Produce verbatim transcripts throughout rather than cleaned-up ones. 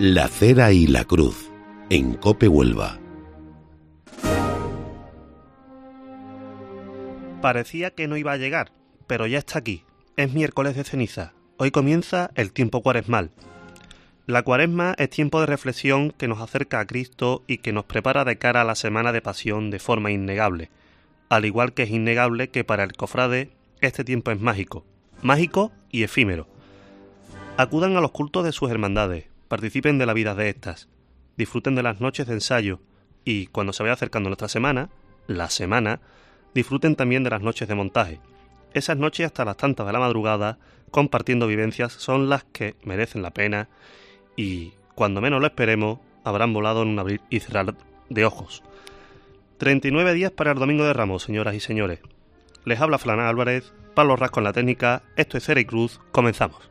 La Cera y la Cruz, en COPE Huelva. Parecía que no iba a llegar, pero ya está aquí. Es miércoles de ceniza. Hoy comienza el tiempo cuaresmal. La cuaresma es tiempo de reflexión que nos acerca a Cristo y que nos prepara de cara a la semana de pasión de forma innegable. Al igual que es innegable que para el cofrade este tiempo es mágico. Mágico y efímero. Acudan a los cultos de sus hermandades, participen de la vida de estas, disfruten de las noches de ensayo y, cuando se vaya acercando nuestra semana, la semana, disfruten también de las noches de montaje. Esas noches hasta las tantas de la madrugada, compartiendo vivencias, son las que merecen la pena y, cuando menos lo esperemos, habrán volado en un abrir y cerrar de ojos. treinta y nueve días para el Domingo de Ramos, señoras y señores. Les habla Fran Álvarez, Pablo Rasco en la técnica, esto es Cera y Cruz, comenzamos.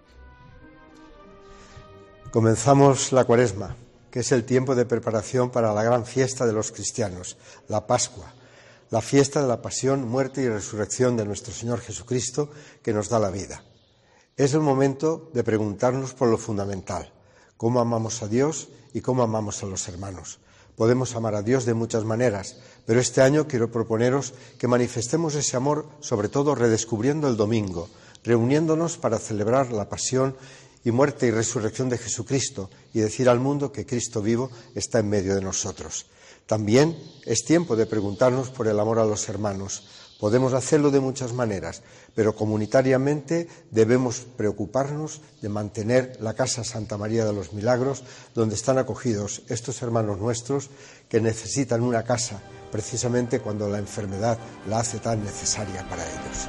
Comenzamos la Cuaresma, que es el tiempo de preparación para la gran fiesta de los cristianos, la Pascua, la fiesta de la pasión, muerte y resurrección de nuestro Señor Jesucristo, que nos da la vida. Es el momento de preguntarnos por lo fundamental, cómo amamos a Dios y cómo amamos a los hermanos. Podemos amar a Dios de muchas maneras, pero este año quiero proponeros que manifestemos ese amor, sobre todo redescubriendo el domingo, reuniéndonos para celebrar la pasión y muerte y resurrección de Jesucristo y decir al mundo que Cristo vivo está en medio de nosotros. También es tiempo de preguntarnos por el amor a los hermanos. Podemos hacerlo de muchas maneras, pero comunitariamente debemos preocuparnos de mantener la Casa Santa María de los Milagros, donde están acogidos estos hermanos nuestros que necesitan una casa precisamente cuando la enfermedad la hace tan necesaria para ellos.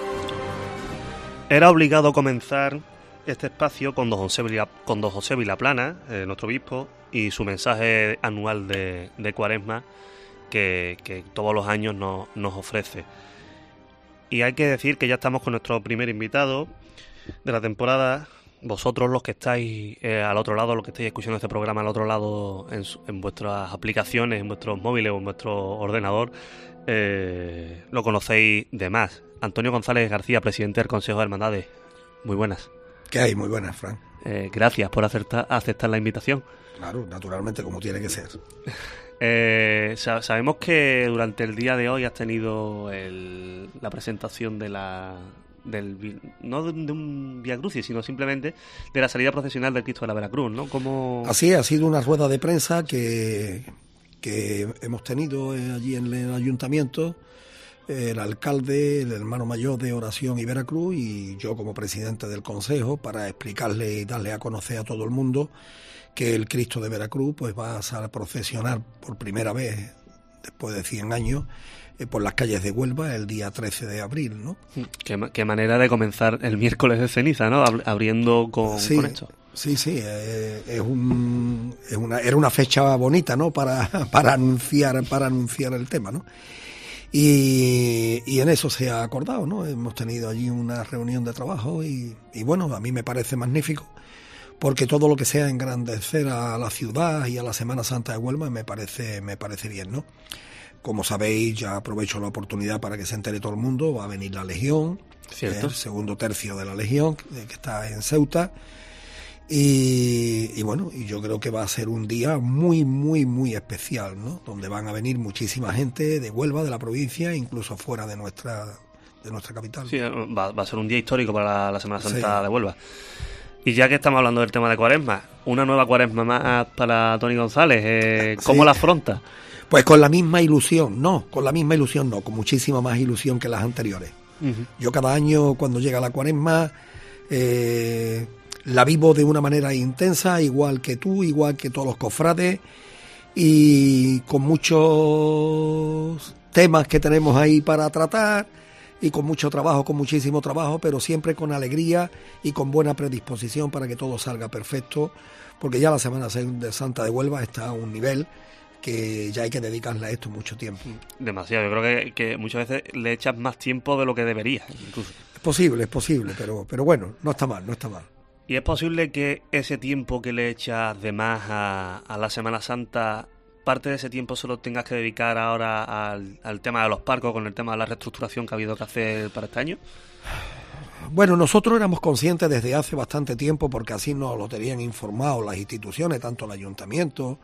Era obligado comenzar este espacio con don José, Vila, con don José Vilaplana, eh, nuestro obispo, y su mensaje anual de, de Cuaresma que, que todos los años nos, nos ofrece. Y hay que decir que ya estamos con nuestro primer invitado de la temporada. Vosotros, los que estáis eh, al otro lado, los que estáis escuchando este programa al otro lado en, en vuestras aplicaciones, en vuestros móviles o en vuestro ordenador, eh, lo conocéis de más. Antonio González García, presidente del Consejo de Hermandades. Muy buenas. ¿Qué hay? Muy buenas, Fran. Eh, gracias por aceptar, aceptar la invitación. Claro, naturalmente, como tiene que ser. Eh, sabemos que durante el día de hoy has tenido el, la presentación de la del no de, de un Vía Crucis, sino simplemente de la salida procesional del Cristo de la Veracruz, ¿no? Como... Así es, ha sido una rueda de prensa que, que hemos tenido allí en el ayuntamiento, el alcalde, el hermano mayor de Oración y Veracruz y yo como presidente del consejo, para explicarle y darle a conocer a todo el mundo que el Cristo de Veracruz pues va a procesionar por primera vez después de cien años eh, por las calles de Huelva el día trece de abril, ¿no? Qué, qué manera de comenzar el miércoles de ceniza, ¿no? Abriendo con, sí, con esto. Sí, sí, eh, es un, es una, era una fecha bonita, ¿no? Para, para anunciar, para anunciar el tema, ¿no? Y, y en eso se ha acordado, ¿no? Hemos tenido allí una reunión de trabajo y, y bueno, a mí me parece magnífico, porque todo lo que sea engrandecer a la ciudad y a la Semana Santa de Huelva me parece, me parece bien, ¿no? Como sabéis, ya aprovecho la oportunidad para que se entere todo el mundo, va a venir la Legión, ¿cierto? El segundo tercio de la Legión, que está en Ceuta. Y, y bueno, y yo creo que va a ser un día muy, muy, muy especial, ¿no? Donde van a venir muchísima gente de Huelva, de la provincia, incluso fuera de nuestra de nuestra capital. Sí, va, va a ser un día histórico para la, la Semana Santa sí. de Huelva. Y ya que estamos hablando del tema de Cuaresma, una nueva Cuaresma más para Tony González, eh, ¿cómo sí. la afronta? Pues con la misma ilusión, no, con la misma ilusión no, con muchísima más ilusión que las anteriores. Uh-huh. Yo cada año cuando llega la Cuaresma eh, la vivo de una manera intensa, igual que tú, igual que todos los cofrades, y con muchos temas que tenemos ahí para tratar, y con mucho trabajo, con muchísimo trabajo, pero siempre con alegría y con buena predisposición para que todo salga perfecto, porque ya la Semana Santa de Huelva está a un nivel que ya hay que dedicarle a esto mucho tiempo. Demasiado, yo creo que, que muchas veces le echas más tiempo de lo que deberías, incluso. Es posible, es posible, pero, pero bueno, no está mal, no está mal. ¿Y es posible que ese tiempo que le echas de más a, a la Semana Santa, parte de ese tiempo se lo tengas que dedicar ahora al, al tema de los parcos, con el tema de la reestructuración que ha habido que hacer para este año? Bueno, nosotros éramos conscientes desde hace bastante tiempo, porque así nos lo tenían informado las instituciones, tanto el ayuntamiento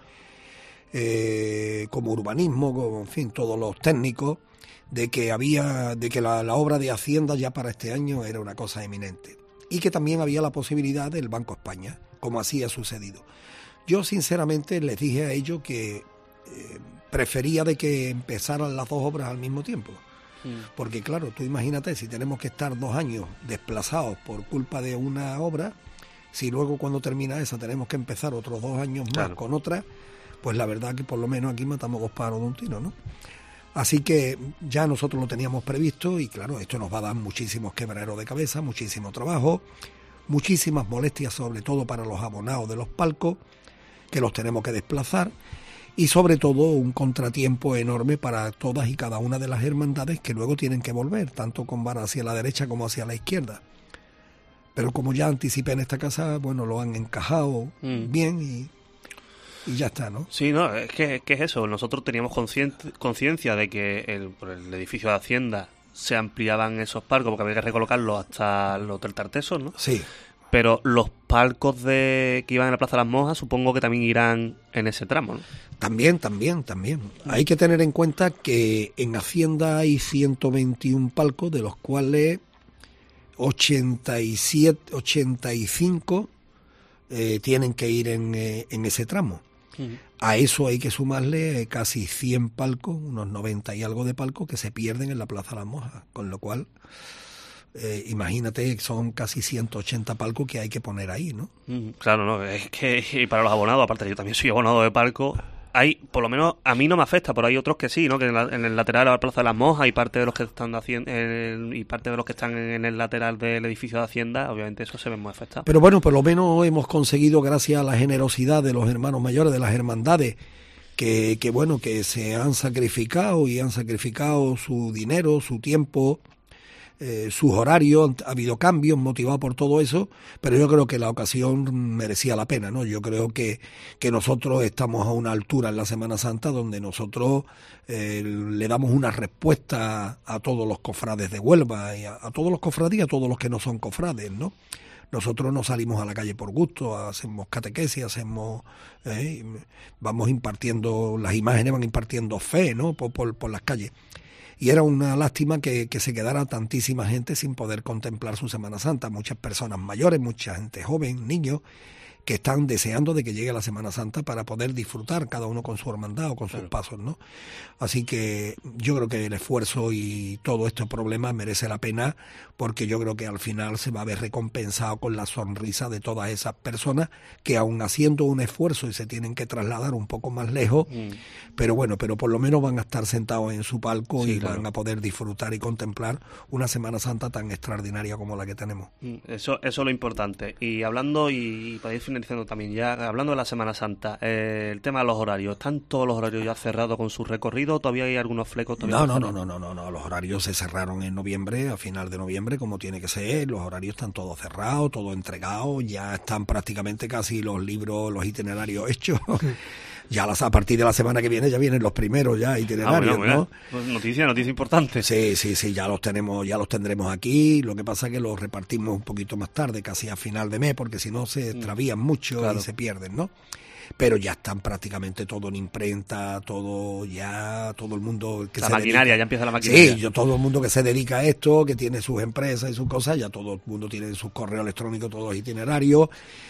eh, como urbanismo, como, en fin, todos los técnicos, de que había, de que la, la obra de Hacienda ya para este año era una cosa eminente, y que también había la posibilidad del Banco España, como así ha sucedido. Yo sinceramente les dije a ellos que eh, prefería de que empezaran las dos obras al mismo tiempo. Porque claro, tú imagínate, si tenemos que estar dos años desplazados por culpa de una obra, si luego cuando termina esa tenemos que empezar otros dos años más claro. con otra, pues la verdad que por lo menos aquí matamos dos pájaros de un tiro, ¿no? Así que ya nosotros lo teníamos previsto y claro, esto nos va a dar muchísimos quebraderos de cabeza, muchísimo trabajo, muchísimas molestias, sobre todo para los abonados de los palcos, que los tenemos que desplazar. Y sobre todo un contratiempo enorme para todas y cada una de las hermandades que luego tienen que volver, tanto con vara hacia la derecha como hacia la izquierda. Pero como ya anticipé en esta casa, bueno, lo han encajado mm. bien y, y ya está, ¿no? Sí, no, es que, que es eso. Nosotros teníamos conciencia de que el, por el edificio de Hacienda se ampliaban esos palcos porque había que recolocarlos hasta los del Tarteso, ¿no? Sí. Pero los palcos de que iban a la Plaza de las Monjas supongo que también irán en ese tramo, ¿no? También, también, también. Hay que tener en cuenta que en Hacienda hay ciento veintiún palcos, de los cuales ochenta y siete, ochenta y cinco eh, tienen que ir en, eh, en ese tramo. Uh-huh. A eso hay que sumarle casi cien palcos, unos noventa y algo de palcos que se pierden en la Plaza de las Monjas, con lo cual... Eh, imagínate, son casi ciento ochenta palcos que hay que poner ahí, ¿no? Mm, claro, no, es que y para los abonados, aparte yo también soy abonado de palco, hay, por lo menos a mí no me afecta, pero hay otros que sí, ¿no? Que en, la, en el lateral de la Plaza de las Monjas y parte de los que están haciendo y parte de los que están en el lateral del edificio de Hacienda, obviamente eso se ve muy afectado. Pero bueno, por lo menos hemos conseguido, gracias a la generosidad de los hermanos mayores, de las hermandades, que, que bueno, que se han sacrificado y han sacrificado su dinero, su tiempo, Eh, sus horarios, ha habido cambios motivados por todo eso, pero yo creo que la ocasión merecía la pena, ¿no? Yo creo que, que nosotros estamos a una altura en la Semana Santa donde nosotros eh, le damos una respuesta a, a todos los cofrades de Huelva, y a, a todos los cofrades y a todos los que no son cofrades, ¿no? Nosotros no salimos a la calle por gusto, hacemos catequesis, hacemos, eh, vamos impartiendo, las imágenes van impartiendo fe, ¿no? Por, por, por las calles. Y era una lástima que, que se quedara tantísima gente sin poder contemplar su Semana Santa. Muchas personas mayores, mucha gente joven, niños, que están deseando de que llegue la Semana Santa para poder disfrutar cada uno con su hermandad o con sus claro. pasos, ¿no? Así que yo creo que el esfuerzo y todo este problema merece la pena, porque yo creo que al final se va a ver recompensado con la sonrisa de todas esas personas que, aun haciendo un esfuerzo y se tienen que trasladar un poco más lejos, mm. pero bueno, pero por lo menos van a estar sentados en su palco sí, y claro. van a poder disfrutar y contemplar una Semana Santa tan extraordinaria como la que tenemos. Eso, eso es lo importante. Y hablando, y para ir finalizando también ya, hablando de la Semana Santa, eh, el tema de los horarios, ¿están todos los horarios ya cerrados con su recorrido o todavía hay algunos flecos? No, no, no, no, no, no, no, los horarios se cerraron en noviembre, a final de noviembre, como tiene que ser, los horarios están todos cerrados, todo entregado, ya están prácticamente casi los libros, los itinerarios hechos. Ya las, a partir de la semana que viene ya vienen los primeros ya itinerarios, ah, bueno, ¿no? Noticia, noticia importante. Sí, sí, sí, ya los tenemos, ya los tendremos aquí. Lo que pasa es que los repartimos un poquito más tarde, casi a final de mes, porque si no se extravían mucho claro. y se pierden, ¿no? Pero ya están prácticamente todo en imprenta, todo ya, todo el mundo que la se maquinaria, dedica, ya empieza la maquinaria. Sí, yo, todo el mundo que se dedica a esto, que tiene sus empresas y sus cosas, ya todo el mundo tiene sus correos electrónicos, todos los itinerarios,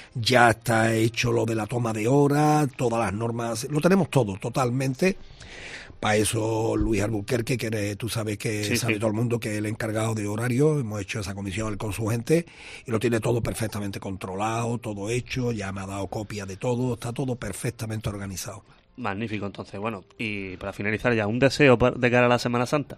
ya está hecho lo de la toma de hora, todas las normas, lo tenemos todo, totalmente. Para eso Luis Albuquerque, que eres, tú sabes que sí, sabe sí. todo el mundo que es el encargado de horario, hemos hecho esa comisión con su gente y lo tiene todo perfectamente controlado, todo hecho, ya me ha dado copia de todo, está todo perfectamente organizado. Magnífico, entonces, bueno, y para finalizar ya, un deseo de cara a la Semana Santa.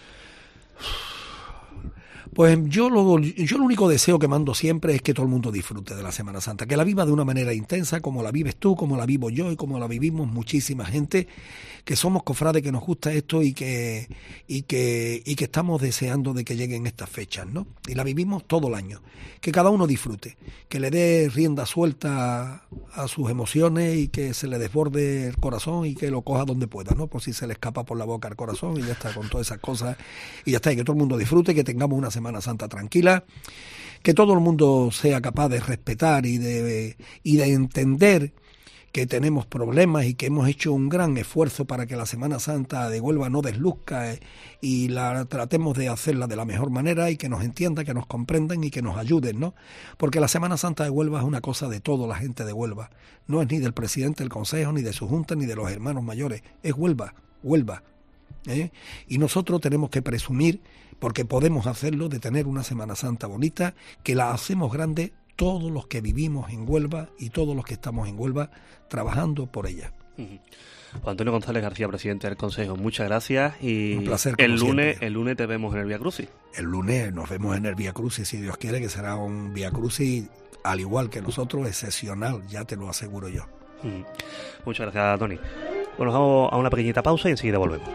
Pues yo lo, yo lo único deseo que mando siempre es que todo el mundo disfrute de la Semana Santa, que la viva de una manera intensa, como la vives tú, como la vivo yo y como la vivimos muchísima gente, que somos cofrades, que nos gusta esto y que y que y que estamos deseando de que lleguen estas fechas, ¿no? Y la vivimos todo el año, que cada uno disfrute, que le dé rienda suelta a, a sus emociones y que se le desborde el corazón y que lo coja donde pueda, ¿no? Por si se le escapa por la boca el corazón y ya está, con todas esas cosas y ya está, y que todo el mundo disfrute, que tengamos una semana Semana Santa tranquila, que todo el mundo sea capaz de respetar y de, y de entender que tenemos problemas y que hemos hecho un gran esfuerzo para que la Semana Santa de Huelva no desluzca eh, y la tratemos de hacerla de la mejor manera y que nos entiendan, que nos comprendan y que nos ayuden, ¿no? Porque la Semana Santa de Huelva es una cosa de toda la gente de Huelva, no es ni del presidente del Consejo, ni de su junta, ni de los hermanos mayores, es Huelva, Huelva. ¿eh? Y nosotros tenemos que presumir, porque podemos hacerlo, de tener una Semana Santa bonita, que la hacemos grande todos los que vivimos en Huelva y todos los que estamos en Huelva trabajando por ella. Uh-huh. Pues Antonio González García, presidente del Consejo, muchas gracias y un placer, el lunes siempre. el lunes te vemos en el Vía Crucis. El lunes nos vemos en el Vía Crucis, si Dios quiere, que será un Vía Crucis al igual que nosotros, excepcional, ya te lo aseguro yo. Uh-huh. Muchas gracias, Tony. Bueno, nos vamos a una pequeñita pausa y enseguida volvemos.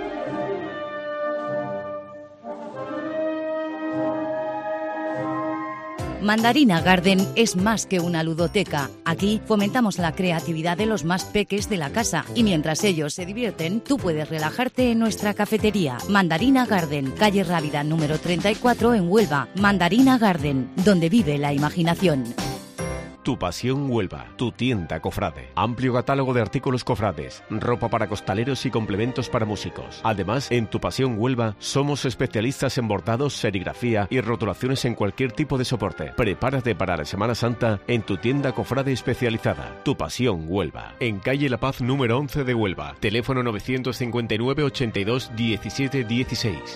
Mandarina Garden es más que una ludoteca. Aquí fomentamos la creatividad de los más peques de la casa y mientras ellos se divierten, tú puedes relajarte en nuestra cafetería. Mandarina Garden, calle Rábida número treinta y cuatro en Huelva. Mandarina Garden, donde vive la imaginación. Tu Pasión Huelva, tu tienda cofrade. Amplio catálogo de artículos cofrades, ropa para costaleros y complementos para músicos. Además, en Tu Pasión Huelva somos especialistas en bordados, serigrafía y rotulaciones en cualquier tipo de soporte. Prepárate para la Semana Santa en tu tienda cofrade especializada. Tu Pasión Huelva. En calle La Paz número once de Huelva. Teléfono novecientos cincuenta y nueve, ochenta y dos, diecisiete dieciséis.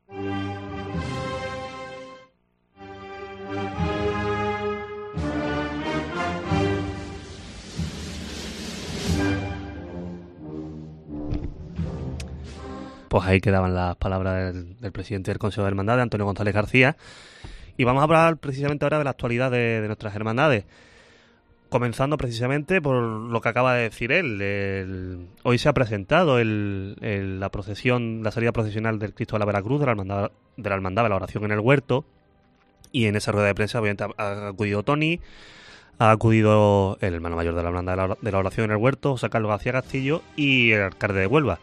Pues ahí quedaban las palabras del, del presidente del Consejo de Hermandades, Antonio González García. Y vamos a hablar precisamente ahora de la actualidad de, de nuestras hermandades. Comenzando precisamente por lo que acaba de decir él. El, hoy se ha presentado el, el, la procesión, la salida procesional del Cristo de la Veracruz, de la Hermandad de la, hermandad de la Oración en el Huerto. Y en esa rueda de prensa obviamente ha, ha acudido Tony, ha acudido el hermano mayor de la Hermandad de la, de la Oración en el Huerto, José Carlos García Castillo, y el alcalde de Huelva.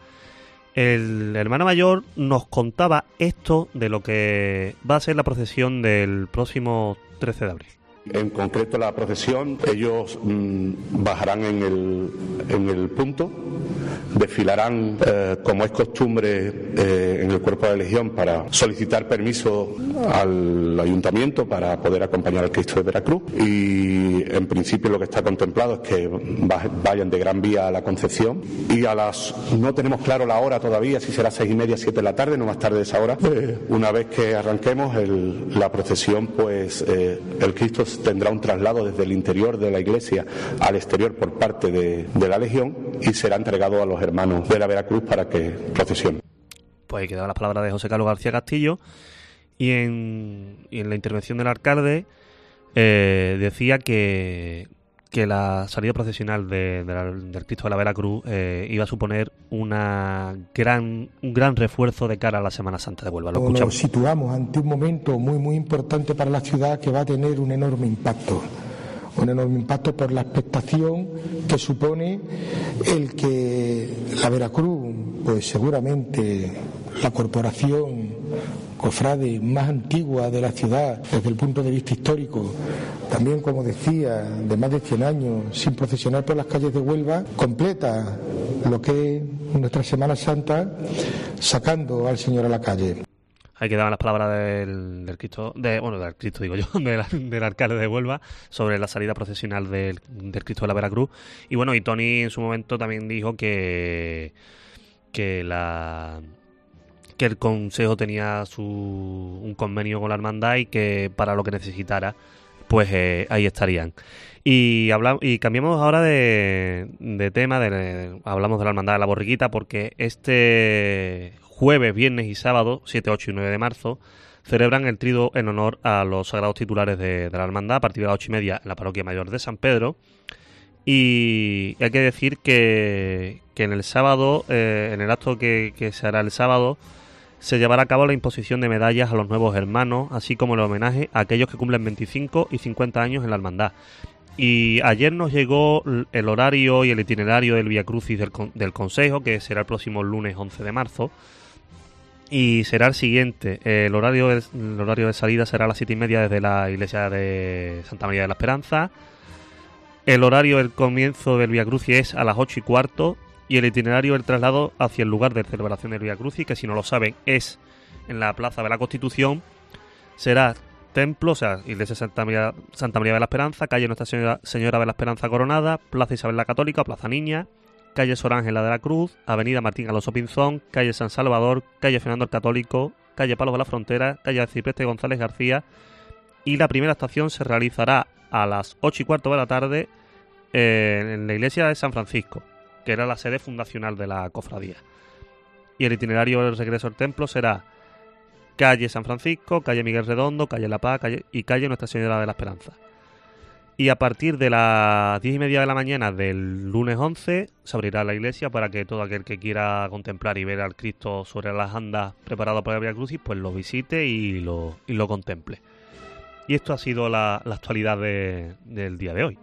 El hermano mayor nos contaba esto de lo que va a ser la procesión del próximo trece de abril. En concreto la procesión, ellos mmm, bajarán en el, en el punto, desfilarán eh, como es costumbre eh, en el cuerpo de legión para solicitar permiso al ayuntamiento para poder acompañar al Cristo de Veracruz y en principio lo que está contemplado es que vayan de Gran Vía a la Concepción y a las, no tenemos claro la hora todavía, si será seis y media, siete de la tarde, no más tarde de esa hora. Eh, una vez que arranquemos el, la procesión, pues eh, el Cristo tendrá un traslado desde el interior de la iglesia al exterior por parte de, de la Legión y será entregado a los hermanos de la Veracruz para que procesionen. Pues ahí quedaban las palabras de José Carlos García Castillo y en, y en la intervención del alcalde eh, decía que, que la salida procesional de, de la, del Cristo de la Veracruz eh, iba a suponer una gran, un gran refuerzo de cara a la Semana Santa de Huelva. Lo escuchamos. Nos situamos ante un momento muy muy importante para la ciudad que va a tener un enorme impacto. Un enorme impacto por la expectación que supone el que la Veracruz, pues seguramente la corporación cofrade más antigua de la ciudad desde el punto de vista histórico, también como decía, de más de cien años sin procesionar por las calles de Huelva, completa lo que es nuestra Semana Santa sacando al Señor a la calle. Ahí quedaban las palabras del, del Cristo, de, bueno, del Cristo digo yo, del, del alcalde de Huelva sobre la salida procesional del, del Cristo de la Veracruz. Y bueno, y Tony en su momento también dijo que que la que el Consejo tenía su un convenio con la hermandad y que para lo que necesitara, pues eh, ahí estarían. Y hablamos y cambiamos ahora de, de tema, de, de, hablamos de la hermandad de la Borriquita porque este jueves, viernes y sábado, siete, ocho y nueve de marzo, celebran el triduo en honor a los sagrados titulares de, de la hermandad a partir de las ocho y media en la parroquia mayor de San Pedro. Y hay que decir que, que en el sábado, eh, en el acto que, que se hará el sábado, se llevará a cabo la imposición de medallas a los nuevos hermanos, así como el homenaje a aquellos que cumplen veinticinco y cincuenta años en la hermandad. Y ayer nos llegó el horario y el itinerario del Vía Crucis del, del Consejo, que será el próximo lunes once de marzo. Y será el siguiente. El horario, el horario de salida será a las siete y media desde la iglesia de Santa María de la Esperanza. El horario del comienzo del Vía Crucis es a las ocho y cuarto. Y el itinerario del traslado hacia el lugar de celebración del Vía Crucis, que si no lo saben es en la Plaza de la Constitución, será templo, o sea, iglesia Santa María, Santa María de la Esperanza, calle Nuestra Señora, Señora de la Esperanza Coronada, Plaza Isabel la Católica, Plaza Niña, calle Sor Ángela de la Cruz, avenida Martín Alonso Pinzón, calle San Salvador, calle Fernando el Católico, calle Palos de la Frontera, calle Arcipreste González García, y la primera estación se realizará a las ocho y cuarto de la tarde eh, en la iglesia de San Francisco, que era la sede fundacional de la cofradía. Y el itinerario del regreso al templo será calle San Francisco, calle Miguel Redondo, calle La Paz calle, y calle Nuestra Señora de la Esperanza. Y a partir de las diez y media de la mañana del lunes once se abrirá la iglesia para que todo aquel que quiera contemplar y ver al Cristo sobre las andas preparado para el Vía Crucis, pues lo visite y lo, y lo contemple. Y esto ha sido la, la actualidad de, del día de hoy.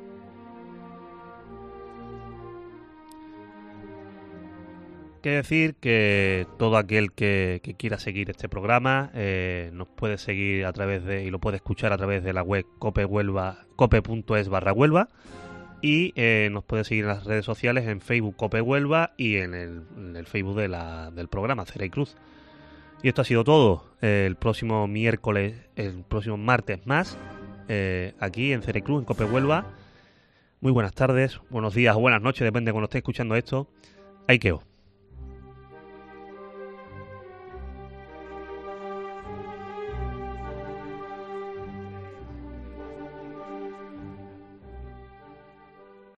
Que decir que todo aquel que, que quiera seguir este programa eh, nos puede seguir a través de, y lo puede escuchar a través de la web cope huelva, cope punto es barra Huelva, y eh, nos puede seguir en las redes sociales en Facebook Cope Huelva y en el, en el Facebook de la, del programa Cera y Cruz. Y esto ha sido todo. Eh, el próximo miércoles, el próximo martes más, eh, aquí en Cera y Cruz, en Cope Huelva. Muy buenas tardes, buenos días o buenas noches, depende de cuando esté escuchando esto. Ahí quedó.